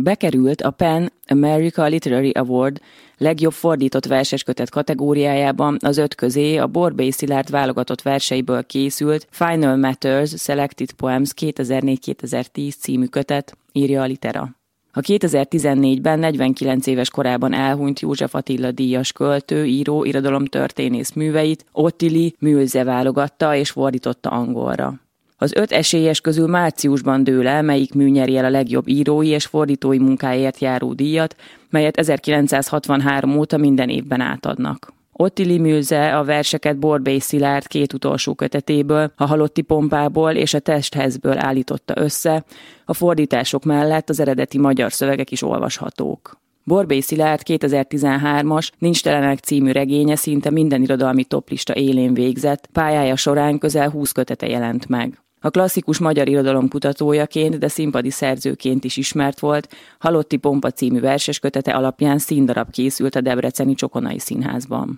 Bekerült a PEN America Literary Award legjobb fordított verseskötet kategóriájában az 5 közé a Borbély Szilárd válogatott verseiből készült Final Matters Selected Poems 2004-2010 című kötet, írja a Litera. A 2014-ben 49 éves korában elhunyt József Attila díjas költő, író, irodalomtörténész műveit Ottili Mülze válogatta és fordította angolra. Az 5 esélyes közül márciusban dől el, melyik mű nyeri el a legjobb írói és fordítói munkáért járó díjat, melyet 1963 óta minden évben átadnak. Ottili Mülze a verseket Borbély Szilárd 2 utolsó kötetéből, a Halotti Pompából és a Testhezből állította össze, a fordítások mellett az eredeti magyar szövegek is olvashatók. Borbély Szilárd 2013-as Nincs telenek című regénye szinte minden irodalmi toplista élén végzett, pályája során közel 20 kötete jelent meg. A klasszikus magyar irodalom kutatójaként, de színpadi szerzőként is ismert volt, Halotti Pompa című verseskötete alapján színdarab készült a debreceni Csokonai Színházban.